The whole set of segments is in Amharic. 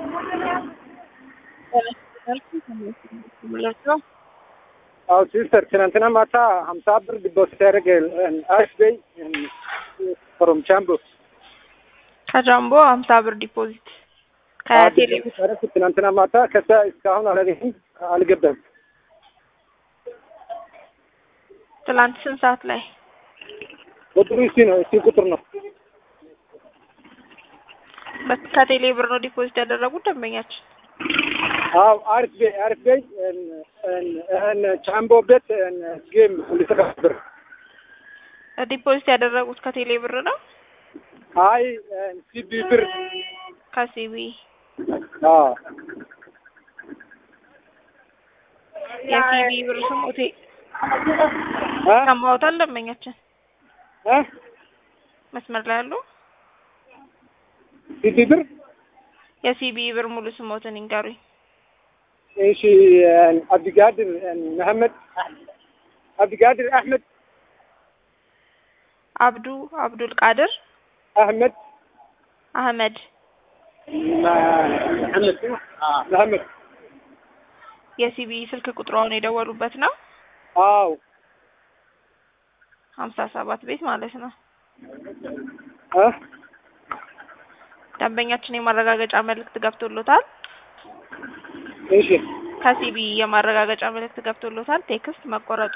አዎ ሲስተር ትናንትና ማታ 50 ብር ዲፖዚት ያደረገ አሽበይ ፍሮም ጃምቦ ከጃምቦ 50 ብር ዲፖዚት ከቴሌ ብር ትናንትና ማታ ከዛ እስካሁን አልገባም። ትላንት ስንት ሰዓት ላይ? ቁጥሩ እሺ ቁጥር ነው። ከቴሌ ብር ነው ዲፖዚት ያደረጉት ደንበኛችን? አዎ አሪፍ በይ ጃምቦ ቤት ጌም ልተከብር ዲፖዚት ያደረጉት ከቴሌ ብር ነው? አይ ሲቢ ብር ከሲቢ አዎ የሲቢ ብር ስሞቴ ከማውጣት ደንበኛችን መስመር ላይ አሉ? ሲቢ ብር የሲቢ ብር ሙሉ ስሞትን ይንገሩኝ። እሺ አብዲጋድር መሐመድ አብዲጋድር አህመድ አብዱል ቃድር አህመድ መሐመድ የሲቢ ስልክ ቁጥሩን የደወሉበት ነው? አዎ 57 ቤት ማለት ነው። ደንበኛችን የማረጋገጫ መልእክት ገብቶሎታል? እሺ ከሲቢ የማረጋገጫ መልእክት ገብቶሎታል? ቴክስት መቆረጡ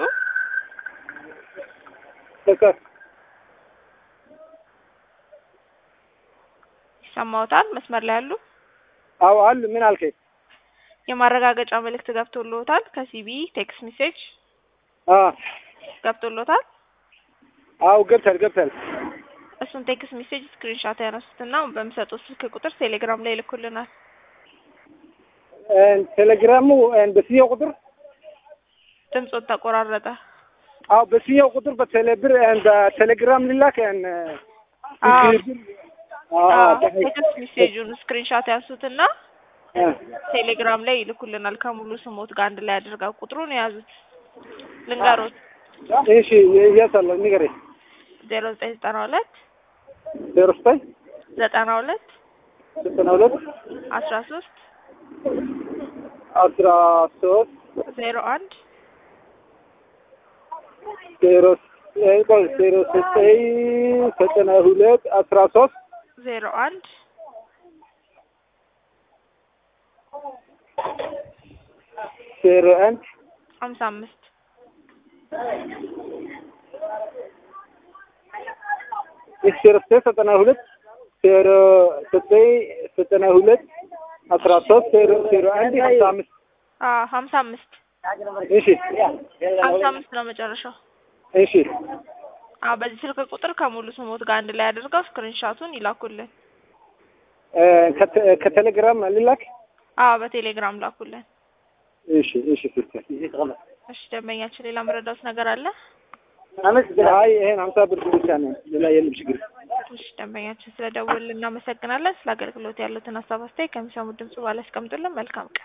ይሰማዎታል? መስመር ላይ አሉ? አዎ አሉ። ምን አልከኝ? የማረጋገጫ መልእክት ገብቶሎታል? ከሲቢ ቴክስት ሜሴጅ ገብቶሎታል? አዎ ገብቷል። እሱን ቴክስት ሜሴጅ ስክሪንሾት ያነሱትና በሚሰጡት ስልክ ቁጥር ቴሌግራም ላይ ይልኩልናል። ቴሌግራሙ በስየው ቁጥር ድምጾት ተቆራረጠ። አዎ በስየው ቁጥር በቴሌግራም ሊላክ ቴክስት ሜሴጁን ስክሪንሾት ያንሱትና ቴሌግራም ላይ ይልኩልናል ከሙሉ ስሞት ጋር አንድ ላይ አድርገው። ቁጥሩን የያዙት ልንገሮት? እሺ ያሳለው ንገረኝ። 0992 92 13 13 01 55 92 55 እሺ 55 ነው መጨረሻው። እሺ በዚህ ስልክ ቁጥር ከሙሉ ስሞት ጋር አንድ ላይ አድርገው ስክሪንሾቱን ይላኩልን። ከቴሌግራም ልላክ? በቴሌግራም ላኩልን። እሺ ሲስተር። እሺ ደንበኛችን ሌላ መረዳት ነገር አለ? አይ ይሄን 50 ብር ብቻ ነው፣ ሌላ የለም ችግር። እሺ ደንበኛችን ስለደወልን እናመሰግናለን። ስለ አገልግሎት ያሉትን ሀሳብ አስተያየት ከሚሰሙት ድምጽ ባለ አስቀምጡልን። መልካም ቀን።